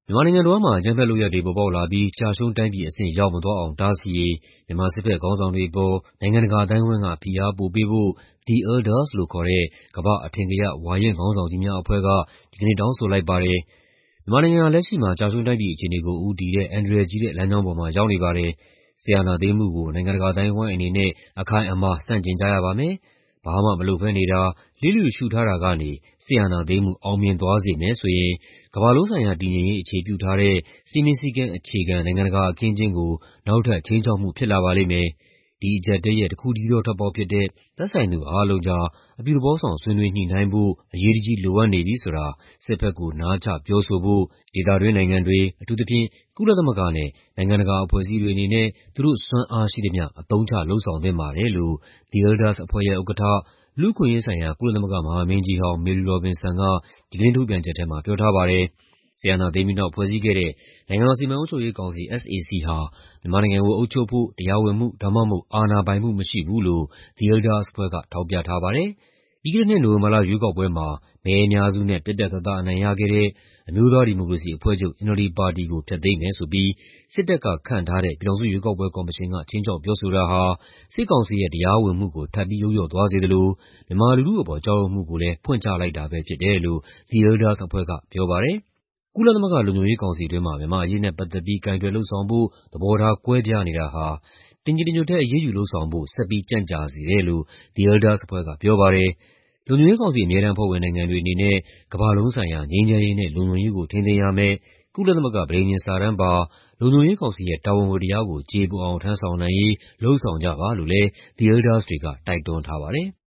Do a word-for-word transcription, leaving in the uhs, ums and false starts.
မြန်မာနိုင်ငံတဝန်းမှာ အကြမ်းဖက်လုပ်ရပ်တွေပေါ်ပေါက်လာပြီး ကျရှုံးတိုင်းပြည်အဆင့်ရောက်မသွားအောင် တားဆီးရေး မြန်မာစစ်ဘက်ခေါင်းဆောင်တွေအပေါ် နိုင်ငံတကာအသိုင်းအဝိုင်းက ဖိအားပိုပေးဖို့ The Elders လို့ခေါ်တဲ့ ကမ္ဘာ့အထင်ကရ ဝါရင့်ခေါင်းဆောင်ကြီးများအဖွဲ့က ဒီကနေ့တောင်းဆိုလိုက်ပါတယ်။ မြန်မာနိုင်ငံဟာ လက်ရှိမှာ ကျရှုံးတိုင်းပြည်အခြေအနေကို ဦးတည်တဲ့ အန္တရာယ်ကြီးတဲ့ လမ်းကြောင်းပေါ်မှာ ရောက်နေပါတယ်။ စစ်အာဏာသိမ်းမှုကို နိုင်ငံတကာအသိုင်းအဝိုင်းအနေနဲ့ အခိုင်အမာ ဆန့်ကျင်ကြရပါမယ်။ ဘာမှမလုပ်ဘဲနေတာ၊ လျစ်လျူရှုထားတာကနေ စစ်အာဏာသိမ်းမှု အောင်မြင်သွားစေမယ်ဆိုရင် ကမ္ဘာလုံးဆိုင်ရာတည်ငြိမ်ရေး အခြေပြုထားတဲ့ စည်းမျဉ်းစည်းကမ်းအခြေခံ နိုင်ငံတကာအခင်းအကျင်းကို နောက်ထပ် ခြိမ်းခြောက်မှုဖြစ်လာပါလိမ့်မယ်။ ဒီအကျပ်အတည်းရဲ့ တခုတည်းသောထွက်ပေါက်ဖြစ်တဲ့ သက်ဆိုင်သူအားလုံးကြား အပြုသဘောဆောင် ဆွေးနွေးညှိနှိုင်းဖို့ အရေးတကြီးလိုအပ်နေပြီဆိုတာ စစ်ဘက်ကို နားချပြောဆိုဖို့ ဒေသတွင်းနိုင်ငံတွေ၊ အထူးသဖြင့် ကုလသမဂ္ဂနဲ့ နိုင်ငံတကာအဖွဲ့အစည်းတွေအနေနဲ့ သူတို့စွမ်းအားရှိသမျှ အသုံးချလုပ်ဆောင်သင့်ပါတယ်လို့ The Elders အဖွဲ့ရဲ့ဥက္ကဋ္ဌ၊ လူ့အခွင့်အရေးဆိုင်ရာ ကုလသမဂ္ဂမဟာမင်းကြီးဟောင်း Mary Robinson က ဒီကနေ့ထုတ်ပြန်ချက်ထဲမှာ ပြောထားပါတယ်။ စစ်အာဏာသိမ်းပြီးနောက် ဖွဲ့စည်းခဲ့တဲ့ နိုင်ငံတော်စီမံအုပ်ချုပ်ရေးကောင်စီ (S A C) ဟာ မြန်မာနိုင်ငံကို အုပ်ချုပ်ဖို့ တရားဝင်မှု ဒါမှမဟုတ် အာဏာပိုင်မှုမရှိဘူးလို့ The Elders အဖွဲ့က ထောက်ပြထားပါတယ်။ ပြီးခဲ့တဲ့နှစ် နိုဝင်ဘာလ ရွေးကောက်ပွဲမှာ မဲအများစုနဲ့ ပြတ်ပြတ်သားသား အနိုင်ရခဲ့တဲ့ အမျိုးသားဒီမိုကရေစီအဖွဲ့ချုပ် (N L D) ပါတီကို ဖျက်သိမ်းမယ်ဆိုပြီး စစ်တပ်ကခန့်ထားတဲ့ ပြည်ထောင်စုရွေးကောက်ပွဲကော်မရှင်က ခြိမ်းခြောက်ပြောဆိုတာဟာ စစ်ကောင်စီရဲ့ တရားဝင်မှုကို ထပ်ပြီး ယုတ်လျော့သွားစေသလို မြန်မာလူထုအပေါ် ကြောက်ရွံ့မှုကိုလည်း ဖွင့်ချလိုက်တာပဲဖြစ်တယ်လို့ The Elders အဖွဲ့ကပြောပါတယ်။ ကုလသမဂ္ဂလုံခြုံရေးကောင်စီတွင်းမှာ မြန်မာ့အရေးနဲ့ပတ်သက်ပြီး ကိုင်တွယ်လုပ်ဆောင်ဖို့ သဘောထားကွဲပြားနေတာဟာ တညီတညွတ်တည်း အရေးယူလုပ်ဆောင်ဖို့ ဆက်ပြီး ကြန့်ကြာစေတယ်လို့ The Elders အဖွဲ့ကပြောပါတယ်။ လုံခြုံရေးကောင်စီ အမြဲတမ်းအဖွဲ့ဝင်နိုင်ငံတွေအနေနဲ့ ကမ္ဘာလုံးဆိုင်ရာ ငြိမ်းချမ်းရေးနဲ့ လုံခြုံရေးကို ထိန်းသိမ်းရမယ့် ကုလသမဂ္ဂ ပဋိညာဉ်စာတမ်းပါ လုံခြုံရေးကောင်စီရဲ့ တာဝန်ဝတ္တရားကို ကျေပွန်အောင် ထမ်းဆောင်နိုင်ရေး လုပ်ဆောင်ကြပါလို့လည်း The Elders တွေက တိုက်တွန်းထားပါတယ်။